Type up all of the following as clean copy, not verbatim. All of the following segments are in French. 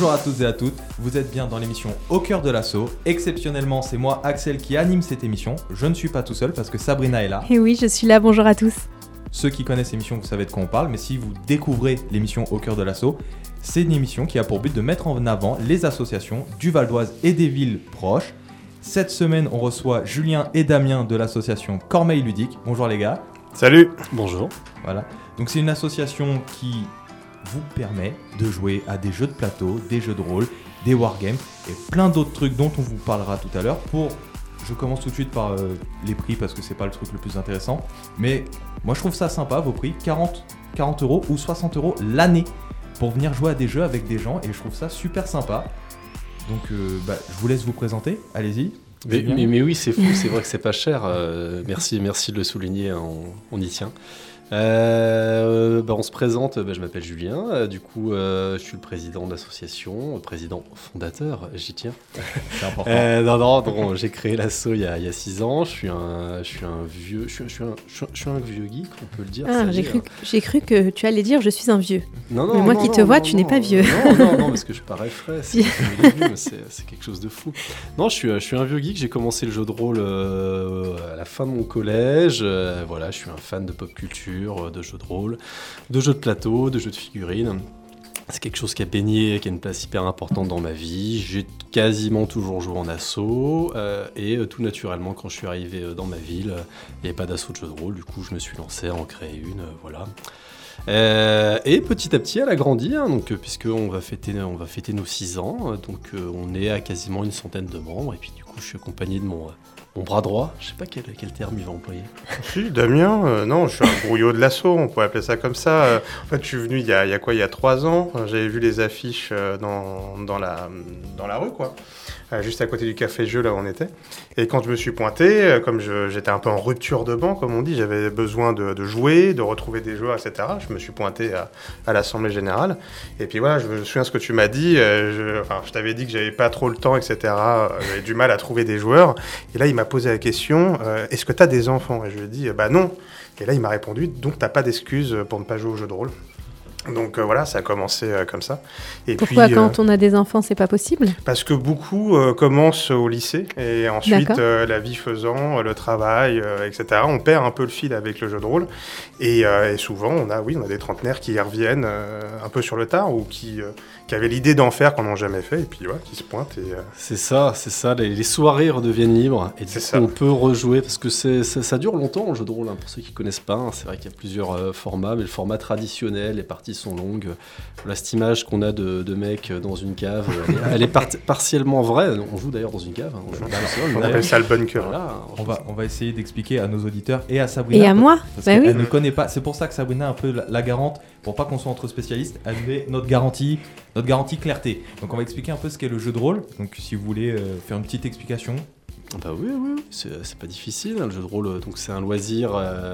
Bonjour à tous et à toutes, vous êtes bien dans l'émission Au cœur de l'assaut. Exceptionnellement, c'est moi, Axel, qui anime cette émission. Je ne suis pas tout seul parce que Sabrina est là. Et oui, je suis là, bonjour à tous. Ceux qui connaissent l'émission, vous savez de quoi on parle, mais si vous découvrez l'émission Au cœur de l'assaut, c'est une émission qui a pour but de mettre en avant les associations du Val d'Oise et des villes proches. Cette semaine, on reçoit Julien et Damien de l'association Cormeilles Ludiques. Bonjour les gars. Salut. Bonjour. Voilà. Donc c'est une association qui vous permet de jouer à des jeux de plateau, des jeux de rôle, des wargames et plein d'autres trucs dont on vous parlera tout à l'heure. Je commence tout de suite par les prix parce que c'est pas le truc le plus intéressant. Mais moi je trouve ça sympa, vos prix, 40 € ou 60 € l'année pour venir jouer à des jeux avec des gens et je trouve ça super sympa. Donc je vous laisse vous présenter, allez-y. Mais oui, c'est fou, c'est vrai que c'est pas cher. Merci de le souligner, on y tient. On se présente, je m'appelle Julien, du coup je suis le président de l'association, président fondateur, j'y tiens. C'est important. Non, j'ai créé l'asso il y a 6 ans, je suis un vieux geek, on peut le dire. Ah, j'ai cru que tu allais dire je suis un vieux. Non, mais moi qui te vois, tu n'es pas vieux. Non, parce que je parais frais, c'est quelque chose de fou. Non, je suis un vieux geek, j'ai commencé le jeu de rôle à la fin de mon collège, je suis un fan de pop culture, de jeux de rôle, de jeux de plateau, de jeux de figurines. C'est quelque chose qui a une place hyper importante dans ma vie. J'ai quasiment toujours joué en asso et tout naturellement quand je suis arrivé dans ma ville, il n'y avait pas d'asso de jeux de rôle, du coup je me suis lancé à en créer une, voilà. Et petit à petit elle a grandi, puisqu'on va fêter nos 6 ans, on est à quasiment une centaine de membres et puis du coup je suis accompagné de mon bras droit, je sais pas quel terme il va employer. Si, Damien, non, je suis un brouillot de l'assaut, on pourrait appeler ça comme ça. En fait, je suis venu il y a 3 ans, j'avais vu les affiches dans la rue, quoi. Juste à côté du café-jeu, là où on était. Et quand je me suis pointé, comme j'étais un peu en rupture de banc, comme on dit, j'avais besoin de jouer, de retrouver des joueurs, etc. Je me suis pointé à l'Assemblée Générale. Et puis voilà, je me souviens ce que tu m'as dit. Je t'avais dit que j'avais pas trop le temps, etc. J'avais du mal à trouver des joueurs. Et là, il m'a posé la question, est-ce que tu as des enfants ? Et je lui ai dit, non. Et là, il m'a répondu, donc t'as pas d'excuse pour ne pas jouer au jeu de rôle. Donc voilà, ça a commencé comme ça. Et pourquoi quand on a des enfants, c'est pas possible ? Parce que beaucoup commencent au lycée et ensuite, la vie faisant, le travail, etc., on perd un peu le fil avec le jeu de rôle. Et souvent, on a des trentenaires qui y reviennent un peu sur le tard ou qui avaient l'idée d'en faire, qu'on n'en jamais fait, et puis qui se pointent. C'est ça, les soirées redeviennent libres et du coup, on peut rejouer, parce que ça dure longtemps le jeu de rôle, pour ceux qui ne connaissent pas. C'est vrai qu'il y a plusieurs formats, mais le format traditionnel, les parties sont longues. Voilà, cette image qu'on a de mecs dans une cave, elle est partiellement vraie. On joue d'ailleurs dans une cave. On appelle ça le bunker. Voilà, on va essayer d'expliquer à nos auditeurs et à Sabrina. Et à moi, parce qu'elle ne connaît pas. C'est pour ça que Sabrina est un peu la garante, pour pas qu'on soit entre spécialistes. Elle est notre garantie clarté. Donc on va expliquer un peu ce qu'est le jeu de rôle. Donc si vous voulez faire une petite explication. Oui, c'est pas difficile, le jeu de rôle, donc c'est un loisir.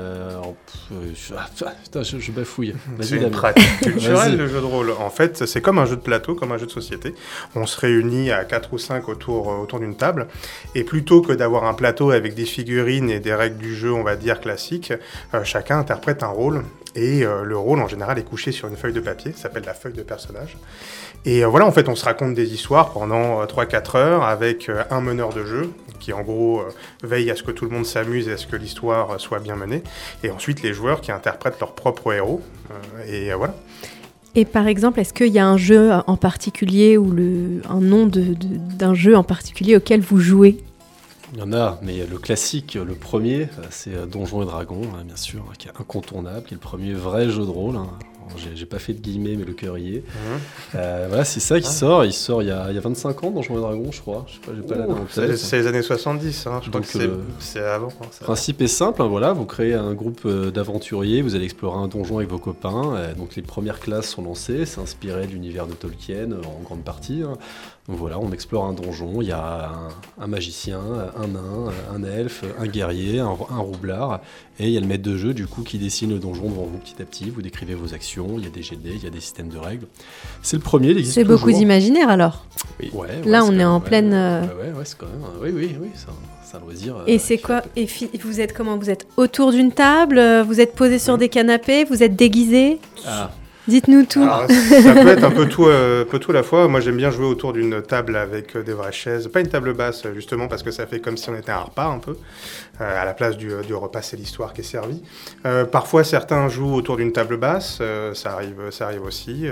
Je bafouille. C'est une pratique culturelle, le jeu de rôle. En fait, c'est comme un jeu de plateau, comme un jeu de société. On se réunit à 4 ou 5 autour d'une table, et plutôt que d'avoir un plateau avec des figurines et des règles du jeu, on va dire classiques, chacun interprète un rôle. Et le rôle, en général, est couché sur une feuille de papier, ça s'appelle la feuille de personnage. Et en fait, on se raconte des histoires pendant 3-4 heures avec un meneur de jeu qui, en gros, veille à ce que tout le monde s'amuse et à ce que l'histoire soit bien menée. Et ensuite, les joueurs qui interprètent leurs propres héros. Voilà. Et par exemple, est-ce qu'il y a un jeu en particulier ou un nom d'un jeu en particulier auquel vous jouez ? Il y en a, mais le classique, le premier, c'est Donjons et Dragons, bien sûr, qui est incontournable, qui est le premier vrai jeu de rôle. J'ai pas fait de guillemets, mais le cœur y est. C'est ça qui sort. Il sort il y a 25 ans, Donjons et Dragons, je crois. Je sais pas, j'ai pas l'année en tête. C'est les années 70, je crois que c'est avant. Le principe est simple, vous créez un groupe d'aventuriers, vous allez explorer un donjon avec vos copains. Donc les premières classes sont lancées, c'est inspiré de l'univers de Tolkien en grande partie. Donc voilà, on explore un donjon, il y a un magicien, un nain, un elfe, un guerrier, un roublard, et il y a le maître de jeu du coup qui dessine le donjon devant vous petit à petit, vous décrivez vos actions, il y a des jets de dés, il y a des systèmes de règles. C'est le premier, il existe toujours. C'est beaucoup d'imaginaire alors. Oui. Là on est en pleine... c'est quand même... Oui, c'est un loisir. Et c'est quoi ? Et vous êtes comment ? Vous êtes autour d'une table ? Vous êtes posé sur des canapés ? Vous êtes déguisé ? Dites-nous tout. Alors, ça peut être un peu tout à la fois. Moi, j'aime bien jouer autour d'une table avec des vraies chaises. Pas une table basse, justement, parce que ça fait comme si on était à un repas, un peu. À la place du repas, c'est l'histoire qui est servie. Parfois, certains jouent autour d'une table basse. Ça arrive aussi.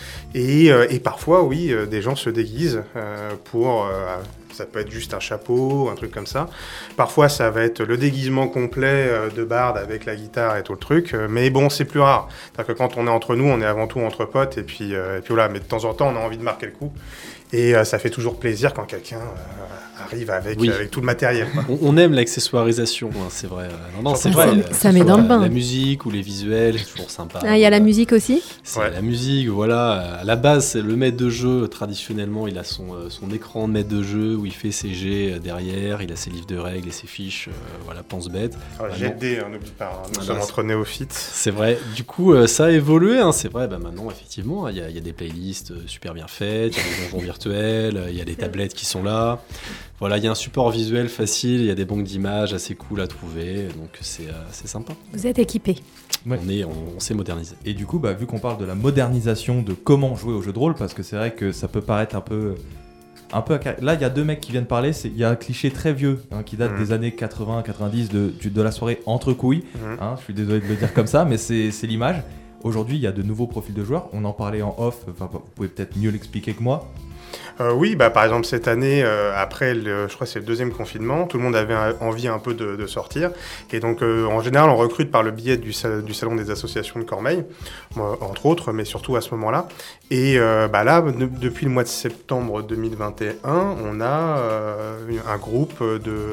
Et parfois, oui, des gens se déguisent pour... ça peut être juste un chapeau, un truc comme ça. Parfois, ça va être le déguisement complet de barde avec la guitare et tout le truc. Mais bon, c'est plus rare. C'est-à-dire que quand on est entre nous, on est avant tout entre potes. Et puis voilà. Mais de temps en temps, on a envie de marquer le coup. Et ça fait toujours plaisir quand quelqu'un arrive avec tout le matériel. On aime l'accessoirisation, hein, c'est vrai. Non, c'est vrai. Ça met dans le bain. La musique ou les visuels, c'est toujours sympa. Ah, il y a la musique aussi ? C'est la musique, voilà. À la base, c'est le maître de jeu. Traditionnellement, il a son écran de maître de jeu où il fait ses jets derrière. Il a ses livres de règles et ses fiches. Voilà, pense bête. GD, n'oublie pas. Nous sommes entre néophytes. C'est vrai. Du coup, ça a évolué. Hein, c'est vrai. Maintenant, effectivement, il y a des playlists super bien faites. Il y a des donjons virtuels. Il y a des tablettes qui sont là. Voilà, il y a un support visuel facile, il y a des banques d'images assez cool à trouver, donc c'est sympa. Vous êtes équipés. Ouais. On s'est modernisé. Et du coup, vu qu'on parle de la modernisation de comment jouer au jeu de rôle, parce que c'est vrai que ça peut paraître un peu... Là, il y a deux mecs qui viennent parler, il y a un cliché très vieux qui date des années 80-90 de la soirée entre couilles. Je suis désolé de le dire comme ça, mais c'est l'image. Aujourd'hui, il y a de nouveaux profils de joueurs. On en parlait en off, vous pouvez peut-être mieux l'expliquer que moi. Oui, par exemple cette année, après je crois que c'est le deuxième confinement, tout le monde avait envie un peu de sortir. Et donc en général, on recrute par le biais du salon des associations de Cormeilles, entre autres, mais surtout à ce moment-là. Et là, depuis le mois de septembre 2021, on a un groupe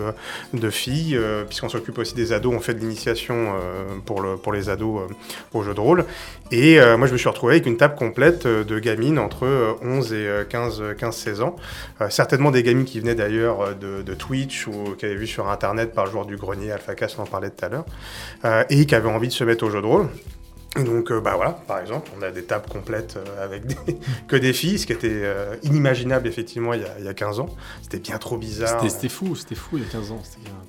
de filles, puisqu'on s'occupe aussi des ados, on fait de l'initiation pour les ados au jeu de rôle. Et moi, je me suis retrouvé avec une table complète de gamines entre 11 et 15-16 ans. Certainement des gamines qui venaient d'ailleurs de Twitch ou qui avaient vu sur Internet par le joueur du grenier, AlphaCast, on en parlait tout à l'heure, et qui avaient envie de se mettre au jeu de rôle. Et donc, voilà, par exemple, on a des tables complètes avec que des filles, ce qui était inimaginable, effectivement, il y a 15 ans. C'était bien trop bizarre. C'était fou il y a 15 ans.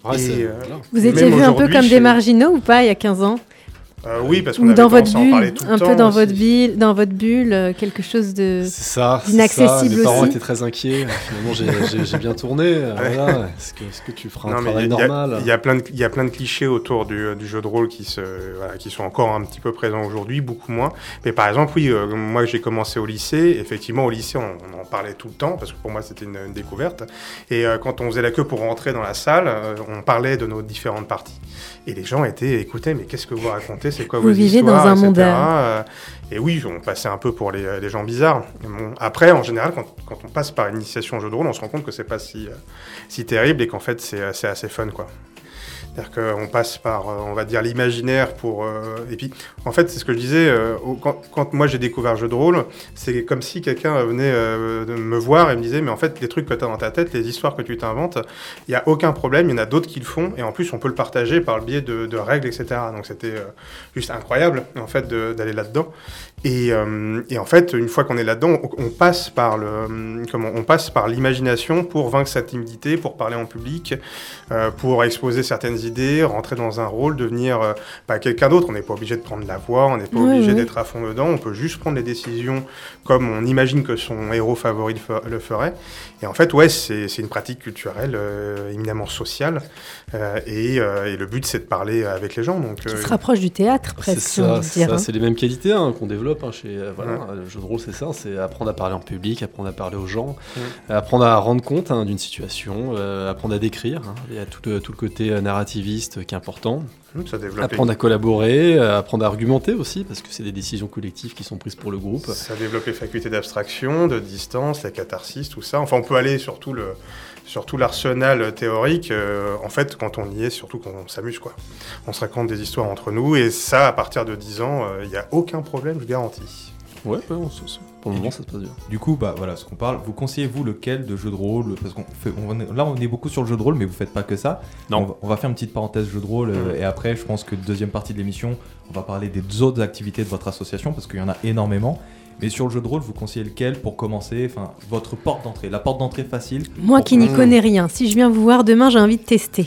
Vous étiez vus un peu comme des marginaux ou pas, il y a 15 ans ? Oui, parce qu'on avait tendance à en parler tout le temps. Un peu dans votre bulle, quelque chose de C'est d'inaccessible ça. Mes parents aussi. étaient très inquiets. Finalement, j'ai bien tourné. Voilà. Est-ce que tu feras un travail normal ? Il y a plein de clichés autour du jeu de rôle qui sont encore un petit peu présents aujourd'hui, beaucoup moins. Mais par exemple, oui, moi j'ai commencé au lycée. Effectivement, au lycée, on en parlait tout le temps parce que pour moi c'était une découverte. Et quand on faisait la queue pour rentrer dans la salle, on parlait de nos différentes parties. Et les gens écoutez, mais qu'est-ce que vous racontez ? C'est quoi vos histoires ? Vous vivez dans un monde. Et oui, on passait un peu pour les gens bizarres. Bon, après, en général, quand on passe par une initiation au jeu de rôle, on se rend compte que c'est pas si terrible et qu'en fait, c'est assez fun, quoi. C'est-à-dire qu'on passe par, on va dire, l'imaginaire pour... Et puis, en fait, c'est ce que je disais, quand moi j'ai découvert le jeu de rôle, c'est comme si quelqu'un venait me voir et me disait, mais en fait, les trucs que tu as dans ta tête, les histoires que tu t'inventes, il n'y a aucun problème, il y en a d'autres qui le font, et en plus, on peut le partager par le biais de règles, etc. Donc, c'était juste incroyable, en fait, d'aller là-dedans. Et en fait, une fois qu'on est là-dedans, on passe par l'imagination pour vaincre sa timidité, pour parler en public, pour exposer certaines idées, rentrer dans un rôle, devenir quelqu'un d'autre. On n'est pas obligé de prendre la voix, on n'est pas obligé d'être à fond dedans, on peut juste prendre les décisions comme on imagine que son héros favori le ferait. Et en fait, c'est une pratique culturelle éminemment sociale, et le but c'est de parler avec les gens. Donc, qui se rapproche du théâtre presque. C'est ça, c'est les mêmes qualités qu'on développe chez le jeu de rôle, c'est ça, c'est apprendre à parler en public, apprendre à parler aux gens, apprendre à rendre compte d'une situation, apprendre à décrire. Il y a tout le côté narrativiste qui est important. Apprendre à collaborer, apprendre à argumenter aussi, parce que c'est des décisions collectives qui sont prises pour le groupe. Ça développe les facultés d'abstraction, de distance, la catharsis, tout ça. Enfin, on peut aller sur tout l'arsenal théorique. En fait, quand on y est, surtout quand on s'amuse, quoi. On se raconte des histoires entre nous, et ça, à partir de 10 ans, il n'y a aucun problème, je garantis. Ouais, pour le moment, ça se passe bien. Du coup, voilà ce qu'on parle. Vous conseillez-vous lequel de jeu de rôle ? Parce là, on est beaucoup sur le jeu de rôle, mais vous faites pas que ça. Non. On va faire une petite parenthèse jeu de rôle, et après, je pense que deuxième partie de l'émission, on va parler des autres activités de votre association, parce qu'il y en a énormément. Mais sur le jeu de rôle, vous conseillez lequel pour commencer ? Enfin, votre porte d'entrée, la porte d'entrée facile. Moi qui n'y connais rien, si je viens vous voir demain, j'ai envie de tester.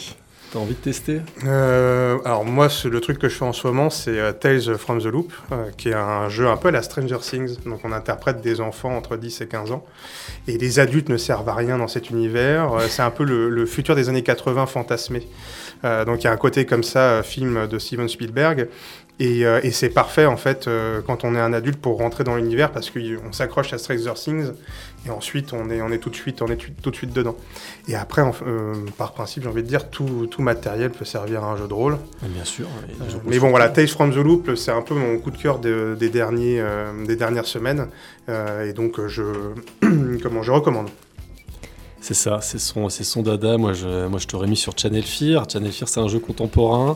T'as envie de tester ? Alors moi, le truc que je fais en ce moment, c'est Tales from the Loop, qui est un jeu un peu à la Stranger Things. Donc on interprète des enfants entre 10 et 15 ans. Et les adultes ne servent à rien dans cet univers. C'est un peu le futur des années 80 fantasmé. Donc il y a un côté comme ça, film de Steven Spielberg. Et c'est parfait en fait quand on est un adulte pour rentrer dans l'univers parce qu'on s'accroche à Stranger Things et ensuite on est tout de suite dedans. Et après par principe j'ai envie de dire tout matériel peut servir à un jeu de rôle. Bien sûr. Mais bon voilà, Tales from the Loop c'est un peu mon coup de cœur des dernières semaines et donc je recommande. C'est ça, c'est son dada. Moi je t'aurais mis sur Channel Fear. Channel Fear c'est un jeu contemporain.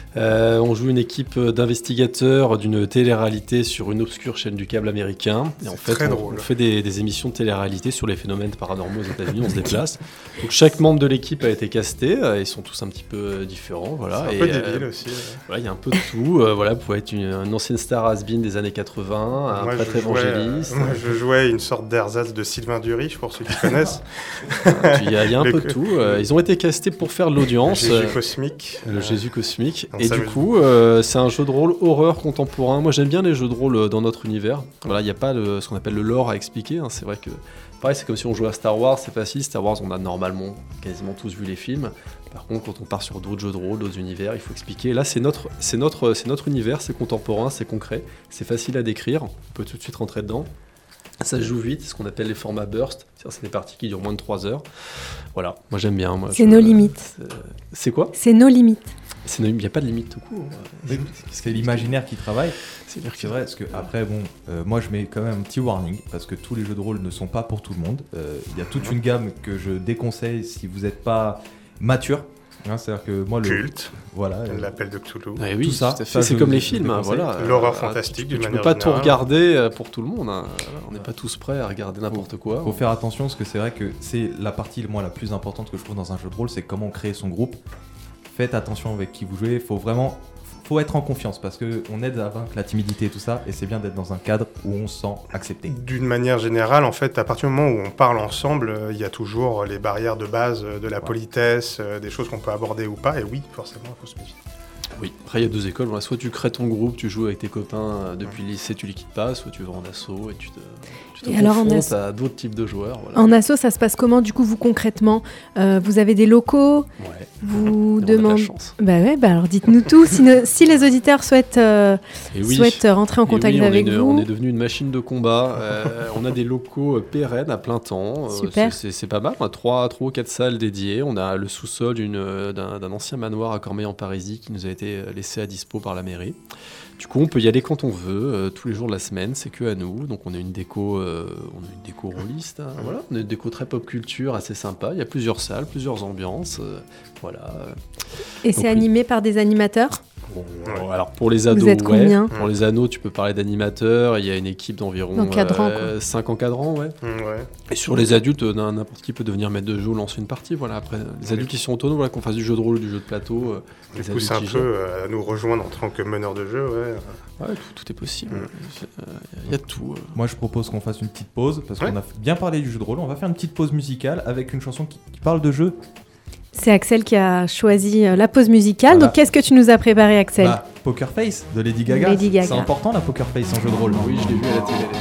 On joue une équipe d'investigateurs d'une télé-réalité sur une obscure chaîne du câble américain. Et en fait, on fait des émissions de télé-réalité sur les phénomènes paranormaux aux États-Unis. On se déplace. Donc chaque membre de l'équipe a été casté. Ils sont tous un petit peu différents. Voilà. C'est un peu débile aussi. Voilà, il y a un peu de tout. Voilà, vous pouvez être une ancienne star has-been des années 80, un prêtre évangéliste. Moi, je jouais une sorte d'ersatz de Sylvain Dury, pour ceux qui connaissent. Il y a un peu de tout. Ils ont été castés pour faire de l'audience. Jésus cosmique. Le Jésus cosmique. Et du coup, c'est un jeu de rôle horreur contemporain. Moi, j'aime bien les jeux de rôle dans notre univers. Voilà, il n'y a pas ce qu'on appelle le lore à expliquer. C'est vrai que, pareil, c'est comme si on jouait à Star Wars, c'est facile. Star Wars, on a normalement quasiment tous vu les films. Par contre, quand on part sur d'autres jeux de rôle, d'autres univers, il faut expliquer. Là, c'est notre univers, c'est contemporain, c'est concret, c'est facile à décrire. On peut tout de suite rentrer dedans. Ça se joue vite, c'est ce qu'on appelle les formats burst. C'est des parties qui durent moins de 3 heures. Voilà, moi j'aime bien. C'est nos limites. C'est quoi ? C'est nos limites. Il n'y a pas de limite tout court. C'est l'imaginaire qui travaille. C'est vrai, parce que après, moi je mets quand même un petit warning, parce que tous les jeux de rôle ne sont pas pour tout le monde. Il y a toute une gamme que je déconseille si vous n'êtes pas mature. C'est-à-dire que moi, Culte, voilà, l'appel de Cthulhu, oui, tout ça, c'est comme les films, voilà. L'horreur fantastique, tu peux pas tout regarder pour tout le monde. On n'est pas tous prêts à regarder n'importe quoi. Faut faire attention, parce que c'est vrai que c'est la partie la plus importante que je trouve dans un jeu de rôle, c'est comment créer son groupe. Faites attention avec qui vous jouez. Faut être en confiance, parce qu'on aide à vaincre la timidité et tout ça, et c'est bien d'être dans un cadre où on se sent accepté. D'une manière générale, en fait, à partir du moment où on parle ensemble, il y a toujours les barrières de base de la politesse, des choses qu'on peut aborder ou pas, et oui, forcément, il faut se méfier. Oui, après il y a 2 écoles, voilà. Soit tu crées ton groupe, tu joues avec tes copains depuis le lycée, tu les quittes pas, soit tu vas en asso et tu te confrontes à d'autres types de joueurs. Voilà. En asso, ça se passe comment du coup, vous concrètement vous avez des locaux, vous demandez... alors dites-nous tout, si les auditeurs souhaitent rentrer en contact avec vous. On est devenu une machine de combat, on a des locaux pérennes à plein temps. Super. C'est pas mal, on a 3 ou 4 salles dédiées, on a le sous-sol d'un ancien manoir à Cormeilles-en-Parisis qui nous a été laissé à dispo par la mairie. Du coup, on peut y aller quand on veut, tous les jours de la semaine, c'est que à nous. Donc, on a une déco rôliste. Voilà, on a une déco très pop culture, assez sympa. Il y a plusieurs salles, plusieurs ambiances. Voilà. Et c'est animé par des animateurs ? Alors pour les ados, vous êtes combien ? Pour les ados, tu peux parler d'animateurs. Il y a une équipe d'environ 5 encadrants, Et sur les adultes, n'importe qui peut devenir maître de jeu ou lancer une partie. Voilà. Après, les adultes qui sont autonomes, qu'on fasse du jeu de rôle ou du jeu de plateau. Du coup, c'est un peu à nous rejoindre en tant que meneur de jeu. Tout est possible. Il y a tout. Moi, je propose qu'on fasse une petite pause, parce qu'on a bien parlé du jeu de rôle. On va faire une petite pause musicale avec une chanson qui parle de jeu. C'est Axel qui a choisi la pause musicale. Voilà. Donc, qu'est-ce que tu nous as préparé, Axel ? Poker Face de Lady Gaga. C'est important, la Poker Face en jeu de rôle. Oui, je l'ai vu à la télé.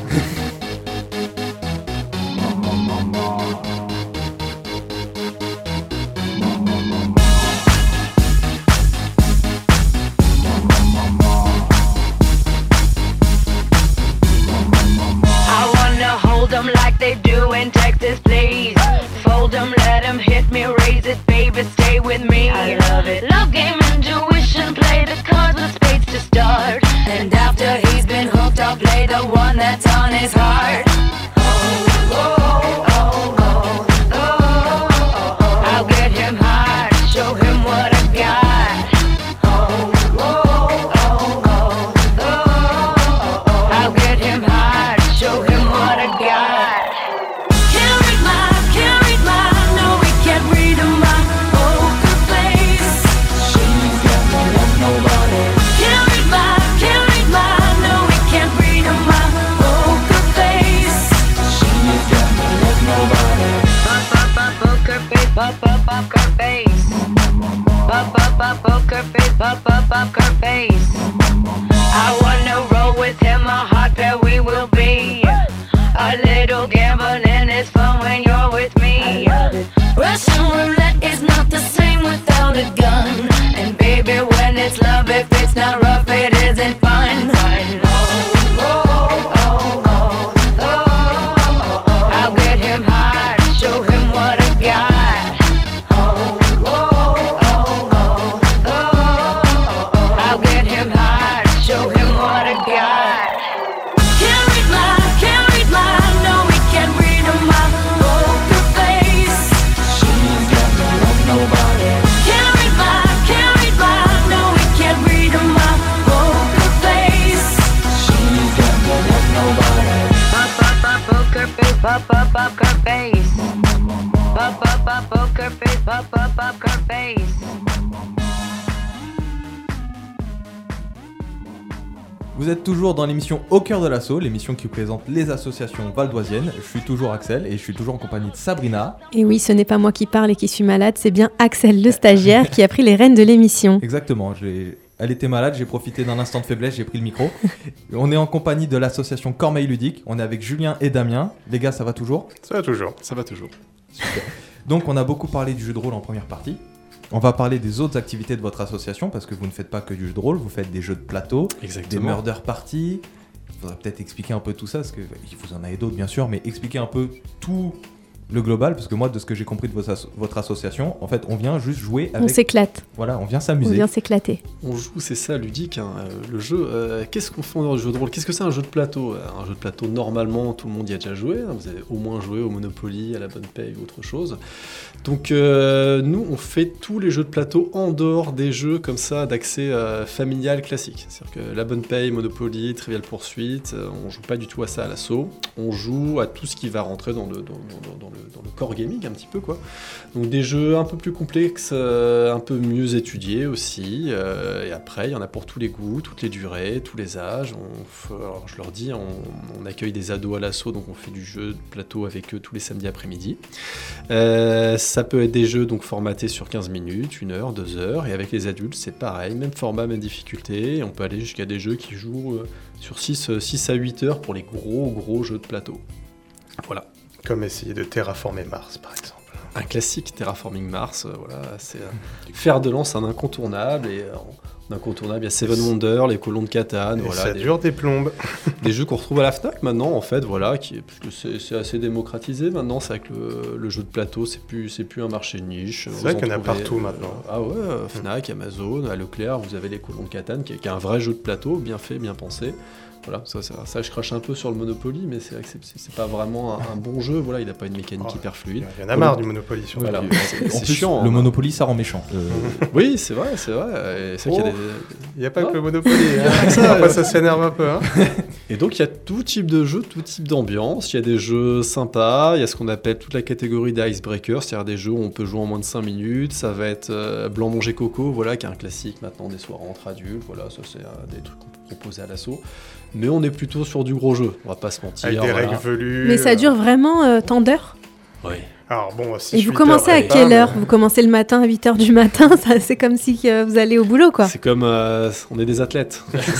I wanna hold them like they do in Texas, please. Fold them, let them hit me, raise it, baby, stay with me. I love it. Love game, intuition, play the cards with spades to start. And after he's been hooked, I'll play the one that's on his heart. Oh, oh, oh, oh, oh, oh, oh, oh. I'll get him hard, show him what I got. Oh, oh, oh, oh, oh, oh, oh. I'll get him hard, show him what I got. Nobody. Can't read my, no, we can't read my poker face. poker face, poker face. I wanna roll with him, a hot pair we will be. A little gambling is fun when you're with me. Russian roulette is not the same without a gun. And baby, when it's love, if it's not rough, it isn't fun. I'll get him hot, show him what I got. I'll get him hot, show him what I got. Can't read my, no, we can't read my poker face. She's got no love, nobody. Can't read my, no, we can't read my poker face. She's got no love, nobody. Poker face, poker face. Poker face, poker face. Vous êtes toujours dans l'émission Au cœur de l'assaut, l'émission qui présente les associations valdoisiennes. Je suis toujours Axel et je suis toujours en compagnie de Sabrina. Et oui, ce n'est pas moi qui parle et qui suis malade, c'est bien Axel, le stagiaire, qui a pris les rênes de l'émission. Exactement, elle était malade, j'ai profité d'un instant de faiblesse, j'ai pris le micro. On est en compagnie de l'association Cormeil Ludique, on est avec Julien et Damien. Les gars, ça va toujours ? Ça va toujours. Ça va toujours. Super. Donc on a beaucoup parlé du jeu de rôle en première partie. On va parler des autres activités de votre association parce que vous ne faites pas que du jeu de rôle, vous faites des jeux de plateau, Exactement. des murder parties. Il faudrait peut-être expliquer un peu tout ça, parce que vous en avez d'autres bien sûr, mais expliquer un peu tout le global, parce que moi, de ce que j'ai compris de votre association, en fait, on vient juste jouer avec... On s'éclate. Voilà, on vient s'amuser. On vient s'éclater. On joue, c'est ça, ludique, hein, le jeu. Qu'est-ce qu'on fait dans le jeu de rôle ? Qu'est-ce que c'est un jeu de plateau ? Un jeu de plateau, normalement, tout le monde y a déjà joué. Hein, vous avez au moins joué au Monopoly, à la Bonne Paye ou autre chose. Donc, nous, on fait tous les jeux de plateau en dehors des jeux comme ça d'accès familial classique. C'est-à-dire que la Bonne Paye, Monopoly, Trivial Pursuit, on joue pas du tout à ça à l'assaut. On joue à tout ce qui va rentrer dans le core gaming un petit peu quoi. Donc des jeux un peu plus complexes, un peu mieux étudiés aussi. Et après il y en a pour tous les goûts, toutes les durées, tous les âges. Alors, je leur dis, on accueille des ados à l'assaut, donc on fait du jeu de plateau avec eux tous les samedis après-midi. Ça peut être des jeux donc formatés sur 15 minutes, 1 heure, 2 heures. Et avec les adultes c'est pareil, même format, même difficulté. On peut aller jusqu'à des jeux qui jouent sur 6 à 8 heures pour les gros jeux de plateau. Voilà. Comme essayer de terraformer Mars, par exemple. Un classique, Terraforming Mars, voilà, c'est fer de lance, un incontournable. Et en incontournable, il y a Seven Wonders, les colons de Catane. Et voilà, ça dure des plombes. Des jeux qu'on retrouve à la FNAC maintenant, en fait, voilà, parce que c'est assez démocratisé maintenant. C'est avec le jeu de plateau, c'est plus un marché niche. C'est vrai qu'il y en a partout maintenant. Ah ouais, FNAC, Amazon, à Leclerc, vous avez les colons de Catane, qui est un vrai jeu de plateau, bien fait, bien pensé. Voilà, ça je crache un peu sur le Monopoly, mais c'est vrai que c'est pas vraiment un bon jeu. Voilà, il n'a pas une mécanique hyper fluide. Il y en a marre du Monopoly. Voilà, c'est plus, chiant. Le Monopoly, ça rend méchant. Oui, c'est vrai. C'est vrai qu'il y a il n'y a pas que le Monopoly. Hein. Ça s'énerve un peu. Hein. Et donc il y a tout type de jeux, tout type d'ambiance. Il y a des jeux sympas. Il y a ce qu'on appelle toute la catégorie d'icebreakers, c'est-à-dire des jeux où on peut jouer en moins de 5 minutes. Ça va être Blanc Manger Coco, voilà, qui est un classique maintenant des soirées entre adultes. Voilà, ça c'est des trucs qu'on peut proposer à l'assaut. Mais on est plutôt sur du gros jeu, on va pas se mentir. Avec des règles velues. Mais ça dure vraiment tant d'heures ? Oui. Alors bon, et vous commencez à quelle heure ? Vous commencez le matin à 8h du matin, c'est comme si vous allez au boulot quoi. C'est comme on est des athlètes.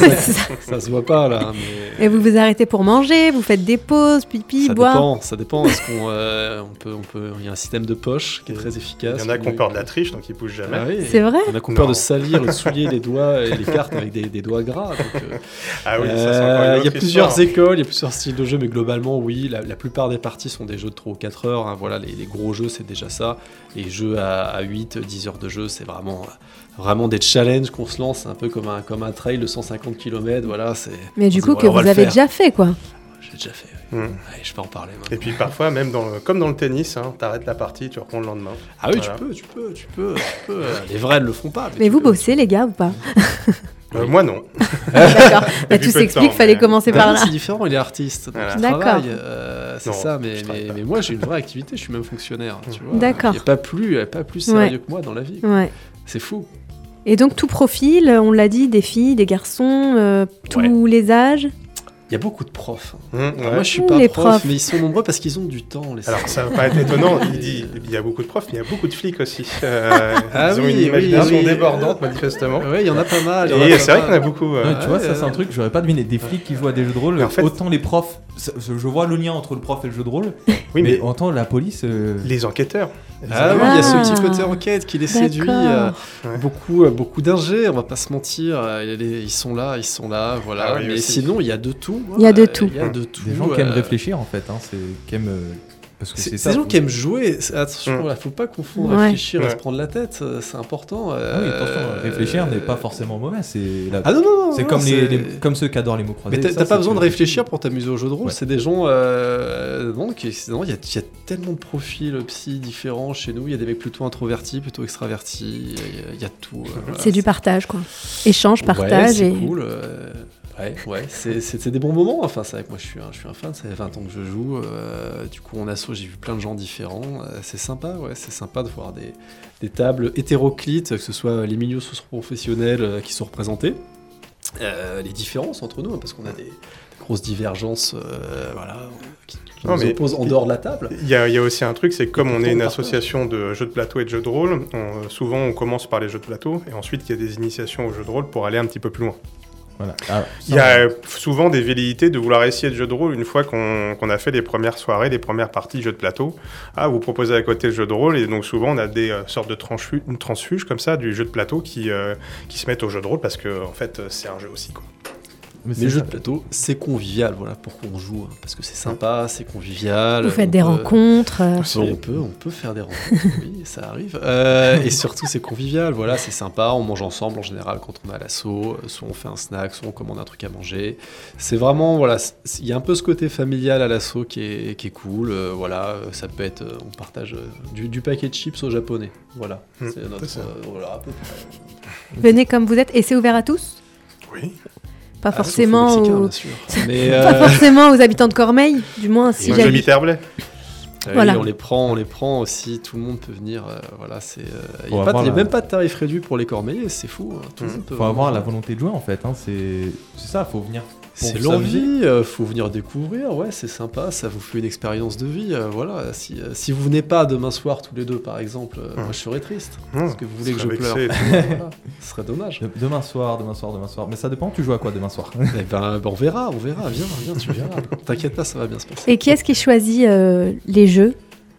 Ça se voit pas là. Mais... Et vous vous arrêtez pour manger, vous faites des pauses, pipi, boire. Ça dépend. Est-ce qu'on peut il y a un système de poche qui est très efficace. Il y en a qui ont peur de la triche, donc ils bougent jamais. Ah oui, c'est vrai. Il y en a qui ont peur de salir, de souiller les doigts et les cartes avec des doigts gras. Donc, ah oui, ça c'est encore une autre il y a plusieurs écoles, il y a plusieurs styles de jeux, mais globalement oui, la plupart des parties sont des jeux de 3 ou 4 heures. Hein, voilà, les gros jeux c'est déjà ça. Et jeux à 8-10 heures de jeu, c'est vraiment des challenges qu'on se lance, un peu comme un trail de 150 km. Voilà, mais du coup, que vous avez déjà fait, quoi. J'ai déjà fait, oui. Allez, je peux en parler maintenant. Et puis parfois, même comme dans le tennis, hein, t'arrêtes la partie, tu reprends le lendemain. Ah oui, voilà. tu peux. Les vrais ne le font pas. Mais vous bossez, les gars, ou pas? Moi non. D'accord, bah, tout s'explique, fallait commencer par là. C'est différent, il est artiste, donc il travaille, c'est ça, mais moi j'ai une vraie activité, je suis même fonctionnaire, tu vois. D'accord. Il n'y a pas plus sérieux que moi dans la vie. Ouais. C'est fou. Et donc tout profil, on l'a dit, des filles, des garçons, tous les âges. Il y a beaucoup de profs. Ouais. Moi, je suis pas prof, mais ils sont nombreux parce qu'ils ont du temps. Alors, ça va pas être étonnant. Il y a beaucoup de profs, mais il y a beaucoup de flics aussi. Ils ont une imagination débordante, manifestement. Oui, il y en a pas mal. Et c'est vrai qu'il y en a beaucoup. Tu vois, ça c'est un truc que j'aurais pas deviné. Des flics qui jouent à des jeux de rôle, en fait, autant les profs. Je vois le lien entre le prof et le jeu de rôle. Oui, mais autant la police. Les enquêteurs. Il y a ce petit côté enquête qui les séduit. Beaucoup d'ingés, on va pas se mentir. Ils sont là, voilà. Mais sinon, il y a de tout. Il y a de tout. Des gens qui aiment réfléchir en fait. Parce que c'est des gens qui aiment jouer. Attention, faut pas confondre réfléchir et se prendre la tête. C'est important. Réfléchir n'est pas forcément mauvais. Non. C'est comme ceux qui adorent les mots croisés. Mais t'as pas besoin de réfléchir pour t'amuser au jeu de rôle. C'est des gens. Il y a tellement de profils psy différents chez nous. Il y a des mecs plutôt introvertis, plutôt extravertis. Il y a tout. C'est du partage, quoi. Échange, partage. C'est cool. Ouais, c'est des bons moments. Enfin, c'est vrai que moi je suis un fan, ça fait 20 ans que je joue. Du coup, en asso, j'ai vu plein de gens différents. C'est sympa, c'est sympa de voir des tables hétéroclites, que ce soit les milieux socio-professionnels qui sont représentés, les différences entre nous, parce qu'on a des grosses divergences qui nous opposent en dehors de la table. Il y a aussi un truc, c'est que comme on est une association de jeux de plateau et de jeux de rôle, souvent on commence par les jeux de plateau, et ensuite il y a des initiations aux jeux de rôle pour aller un petit peu plus loin. Voilà. Il y a souvent des velléités de vouloir essayer de jeu de rôle une fois qu'on a fait les premières soirées, les premières parties jeux de plateau. Vous proposez à côté le jeu de rôle, et donc souvent on a des sortes de transfuges comme ça du jeu de plateau qui se mettent au jeu de rôle parce que en fait c'est un jeu aussi, quoi. Mais le jeu de plateau, c'est convivial, voilà, pour qu'on joue, parce que c'est sympa, c'est convivial. Vous faites des rencontres. On peut faire des rencontres, oui, ça arrive. Et surtout, c'est convivial, voilà, c'est sympa, on mange ensemble en général quand on est à l'asso, soit on fait un snack, soit on commande un truc à manger. C'est vraiment, voilà, il y a un peu ce côté familial à l'asso qui est cool, voilà, ça peut être, on partage du paquet de chips aux japonais, voilà. C'est notre, voilà, à peu près. Venez comme vous êtes, et c'est ouvert à tous ? Oui. Pas forcément bien sûr. Mais pas forcément aux habitants de Cormeilles, du moins si j'habite Herblay. Voilà. On les prend aussi, tout le monde peut venir. Voilà, il n'y a même pas de tarif réduit pour les Cormeillais, c'est fou. Tout le monde peut avoir la volonté de jouer en fait. C'est ça, il faut venir. C'est l'envie, faut venir découvrir, c'est sympa, ça vous fait une expérience de vie. Voilà, si vous venez pas demain soir tous les deux par exemple, moi je serais triste. Parce que vous voulez que je pleure. Voilà, ce serait dommage. Demain soir. Mais ça dépend, tu joues à quoi demain soir? On verra, viens, tu verras. T'inquiète pas, ça va bien se passer. Et qui est-ce qui choisit les jeux?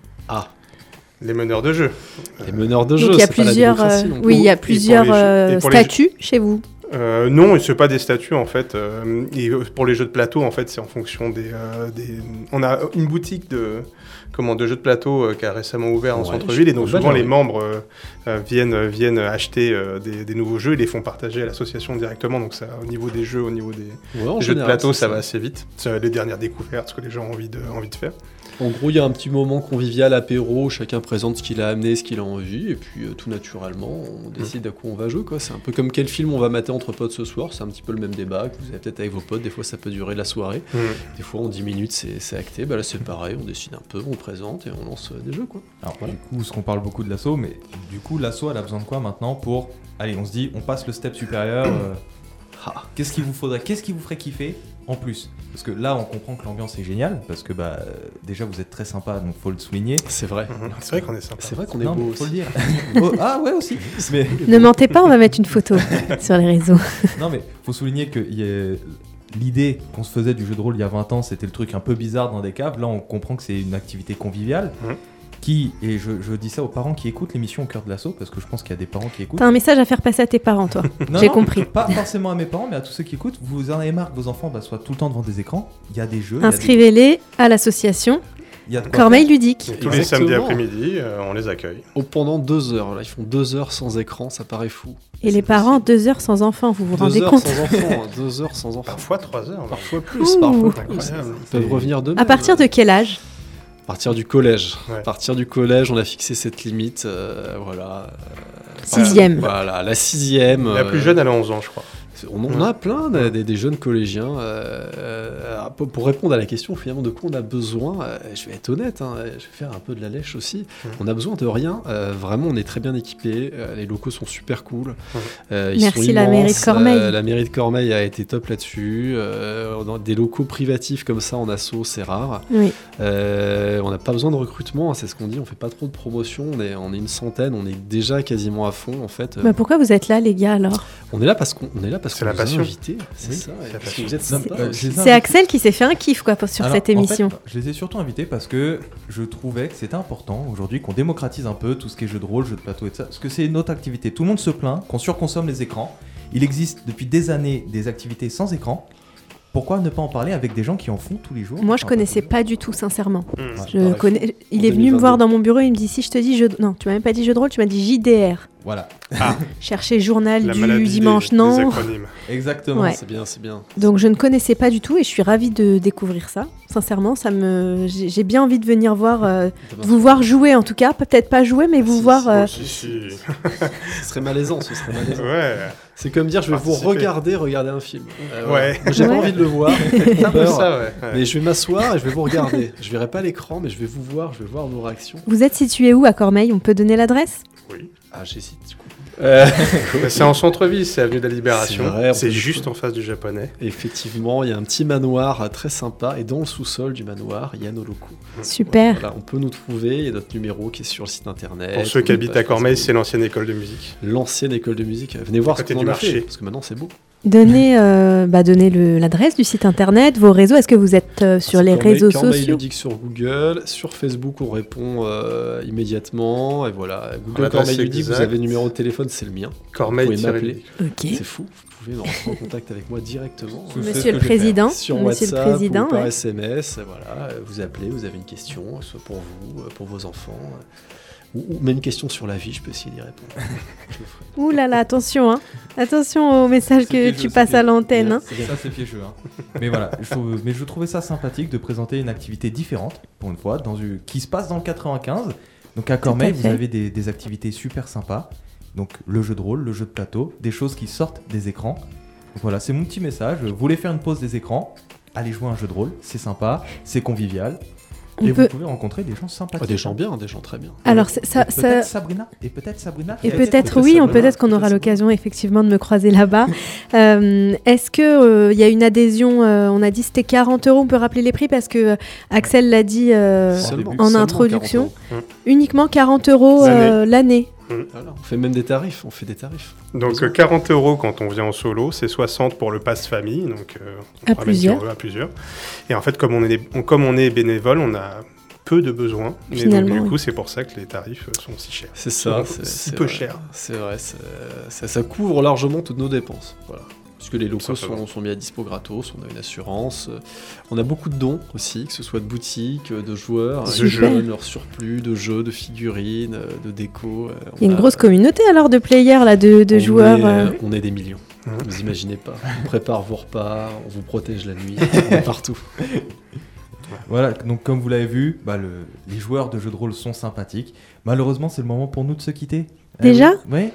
Les meneurs de jeu. Les meneurs de jeu, il y a plusieurs, il y a plusieurs statuts chez vous. Non, c'est pas des statuts en fait. Et pour les jeux de plateau, en fait, c'est en fonction des. On a une boutique de jeux de plateau qui a récemment ouvert en centre-ville, et donc souvent les membres viennent acheter des nouveaux jeux et les font partager à l'association directement. Donc ça, au niveau des jeux, au niveau des jeux de plateau, ça va assez vite. C'est les dernières découvertes, ce que les gens ont envie de faire. En gros, il y a un petit moment convivial, apéro, chacun présente ce qu'il a amené, ce qu'il a envie, et puis tout naturellement, on décide à quoi on va jouer, quoi. C'est un peu comme quel film on va mater entre potes ce soir, c'est un petit peu le même débat que vous avez peut-être avec vos potes, des fois ça peut durer la soirée, des fois en 10 minutes c'est acté, là c'est pareil, on décide un peu, on présente et on lance des jeux, quoi. Alors voilà. Du coup, parce qu'on parle beaucoup de l'asso, mais du coup l'asso elle a besoin de quoi maintenant pour... Allez, on se dit, on passe le step supérieur, qu'est-ce qu'il vous faudrait, qu'est-ce qui vous ferait kiffer en plus? Parce que là, on comprend que l'ambiance est géniale, parce que déjà vous êtes très sympa, donc faut le souligner. C'est vrai. C'est vrai qu'on est sympa. C'est vrai qu'on est beau faut aussi. le dire. Ouais aussi. Mais... Ne mentez pas, on va mettre une photo sur les réseaux. Non mais faut souligner que l'idée qu'on se faisait du jeu de rôle il y a 20 ans, c'était le truc un peu bizarre dans des caves. Là, on comprend que c'est une activité conviviale. Et je dis ça aux parents qui écoutent l'émission Au cœur de l'asso, parce que je pense qu'il y a des parents qui écoutent. T'as un message à faire passer à tes parents, toi. J'ai compris. Pas forcément à mes parents, mais à tous ceux qui écoutent. Vous en avez marre que vos enfants soient tout le temps devant des écrans. Il y a des jeux. Inscrivez-les à l'association Cormeilles Ludique. Tous les samedis après-midi, on les accueille. Pendant 2 heures. Là, ils font 2 heures sans écran, ça paraît fou. Et les parents, 2 heures sans enfants, vous vous rendez compte? 2 heures sans enfants. Parfois 3 heures. Parfois plus. Incroyable. Ils peuvent revenir demain. À partir de quel âge? À partir du collège. À partir du collège, on a fixé cette limite. Voilà. 6e. Voilà, la 6e. La plus jeune, elle a 11 ans, je crois. On en a plein des jeunes collégiens. Pour répondre à la question finalement de quoi on a besoin, je vais être honnête, je vais faire un peu de la lèche aussi. On a besoin de rien. Vraiment, on est très bien équipés. Les locaux sont super cool. Merci la mairie de Cormeilles. La mairie de Cormeilles a été top là-dessus. Des locaux privatifs comme ça en asso, c'est rare. Oui. On n'a pas besoin de recrutement, c'est ce qu'on dit. On fait pas trop de promotion. On est une centaine. On est déjà quasiment à fond en fait. Pourquoi vous êtes là, les gars, alors ? On est là parce qu'on c'est la passion. Invité, c'est ça. Parce que vous êtes sympa. C'est Axel qui s'est fait un kiff sur cette émission. En fait, je les ai surtout invités parce que je trouvais que c'était important aujourd'hui qu'on démocratise un peu tout ce qui est jeu de rôle, jeu de plateau et tout ça. Parce que c'est une autre activité. Tout le monde se plaint qu'on surconsomme les écrans. Il existe depuis des années des activités sans écran. Pourquoi ne pas en parler avec des gens qui en font tous les jours ? Moi, je connaissais pas du tout, sincèrement. Il est venu me voir dans mon bureau, il me dit si je te dis non, tu m'as même pas dit jeu de rôle, tu m'as dit JDR. Voilà. Chercher journal du dimanche, non. Des acronymes. Exactement. Ouais. C'est bien. Donc je ne connaissais pas du tout et je suis ravie de découvrir ça. Sincèrement, j'ai bien envie de venir vous voir jouer en tout cas. Peut-être pas jouer, mais vous voir. Ce serait malaisant, Ouais. C'est comme dire je vais vous regarder un film. Ouais. J'ai pas envie de le voir. Ouais. Mais je vais m'asseoir et je vais vous regarder. Je verrai pas l'écran, mais je vais vous voir. Je vais voir vos réactions. Vous êtes situé où à Cormeilles ? On peut donner l'adresse ? Oui. Ah, j'hésite du coup. C'est en centre-ville, c'est avenue de la Libération. C'est juste en face du japonais. Effectivement, il y a un petit manoir très sympa et dans le sous-sol du manoir, il y a nos locaux. Super. Voilà, on peut nous trouver, il y a notre numéro qui est sur le site internet. Pour ceux qui habitent à Cormeilles, c'est l'ancienne école de musique. L'ancienne école de musique. Venez voir ce qu'on en a fait, parce que maintenant c'est beau. Donnez l'adresse du site internet, vos réseaux. Est-ce que vous êtes sur les réseaux sociaux ? Cormeilles Ludique sur Google, sur Facebook on répond immédiatement et voilà. Google Cormeilles Ludique, vous avez le numéro de téléphone, c'est le mien. Cormeilles, vous pouvez m'appeler. Ok. C'est fou. Vous pouvez rentrer en contact avec moi directement. Monsieur le Président, sur WhatsApp ou par SMS, voilà. Vous appelez, vous avez une question, soit pour vous, pour vos enfants. Ou même une question sur la vie, je peux essayer d'y répondre. Ouh là là, attention, attention aux messages que tu passes à l'antenne. Ça c'est piégeux. Mais voilà, je trouvais ça sympathique de présenter une activité différente, pour une fois, qui se passe dans le 95. Donc à Cormeilles, vous avez des activités super sympas. Donc le jeu de rôle, le jeu de plateau, des choses qui sortent des écrans. Donc voilà, c'est mon petit message. Vous voulez faire une pause des écrans ? Allez jouer à un jeu de rôle, c'est sympa, c'est convivial. Vous pouvez rencontrer des gens sympathiques. Des gens bien, des gens très bien. Alors, peut-être Sabrina. Et peut-être qu'on aura l'occasion effectivement de me croiser là-bas. Est-ce qu'il y a une adhésion on a dit c'était 40 €. On peut rappeler les prix parce que Axel l'a dit en introduction. 40 €. Uniquement 40 € l'année. Voilà, on fait même des tarifs, Donc 40 € quand on vient en solo, c'est 60 pour le pass famille, donc à plusieurs. Et en fait, comme on est bénévole, on a peu de besoins. Et donc du coup, c'est pour ça que les tarifs sont si chers. C'est ça, c'est peu cher. C'est vrai, ça couvre largement toutes nos dépenses. Voilà. Puisque les locaux sont mis à dispo gratos, on a une assurance, on a beaucoup de dons aussi, que ce soit de boutiques, de joueurs, qui donnent leur surplus, de jeux, de figurines, de déco. Il y a une grosse communauté alors de players, là, de joueurs. On est des millions, vous imaginez pas. On prépare vos repas, on vous protège la nuit, on est partout. Voilà, donc comme vous l'avez vu, les joueurs de jeux de rôle sont sympathiques. Malheureusement, c'est le moment pour nous de se quitter. Déjà ? Oui.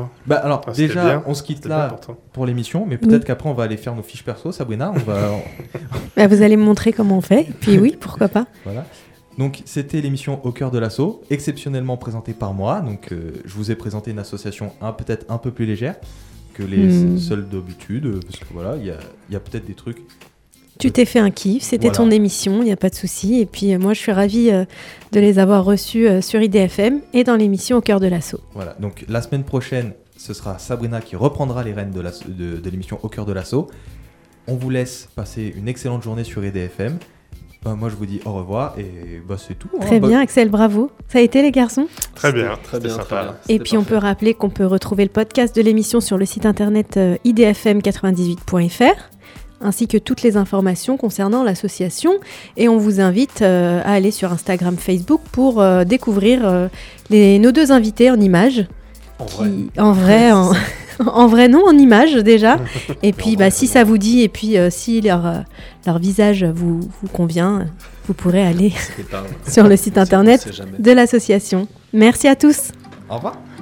Déjà, on se quitte là pour l'émission, mais peut-être qu'après on va aller faire nos fiches perso, Sabrina. Vous allez me montrer comment on fait, puis oui, pourquoi pas. Voilà. Donc c'était l'émission Au cœur de l'assaut, exceptionnellement présentée par moi. Donc je vous ai présenté une association peut-être un peu plus légère que les seules d'habitude, parce que voilà, il y a peut-être des trucs. Tu t'es fait un kiff, c'était ton émission, il n'y a pas de souci. Et puis moi, je suis ravie de les avoir reçus sur IDFM et dans l'émission Au cœur de l'assaut. Voilà, donc la semaine prochaine, ce sera Sabrina qui reprendra les rênes de l'émission Au cœur de l'assaut. On vous laisse passer une excellente journée sur IDFM. Moi, je vous dis au revoir et c'est tout. Très bien, Axel, bravo. Ça a été, les garçons ? Très bien, très bien. Et puis, on peut rappeler qu'on peut retrouver le podcast de l'émission sur le site internet idfm98.fr. ainsi que toutes les informations concernant l'association. Et on vous invite à aller sur Instagram, Facebook pour découvrir nos deux invités en images. En vrai, non, en images déjà. Et puis, si ça vous dit, et puis si leur visage vous convient, vous pourrez aller sur le site internet de l'association. Merci à tous. Au revoir.